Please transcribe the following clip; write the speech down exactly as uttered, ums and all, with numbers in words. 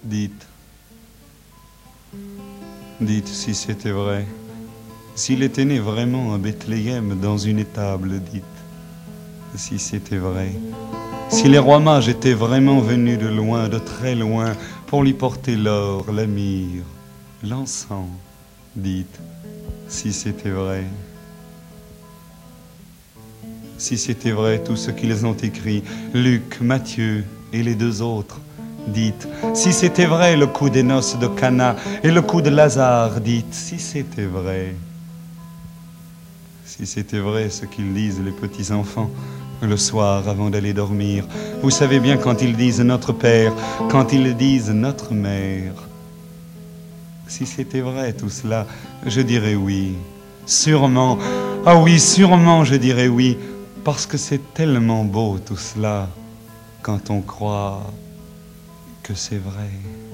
Dites, dites si c'était vrai, s'il était né vraiment à Bethléem dans une étable, dites, si c'était vrai, si les rois mages étaient vraiment venus de loin, de très loin, pour lui porter l'or, la myrrhe, l'encens, dites, si c'était vrai. Si c'était vrai tout ce qu'ils ont écrit, Luc, Matthieu et les deux autres, dites, si c'était vrai le coup des noces de Cana et le coup de Lazare, dites, si c'était vrai. Si c'était vrai ce qu'ils disent les petits enfants le soir avant d'aller dormir. Vous savez bien quand ils disent notre Père, quand ils disent notre Mère. Si c'était vrai tout cela, je dirais oui. Sûrement, ah oui, sûrement je dirais oui. Parce que c'est tellement beau tout cela quand on croit que c'est vrai.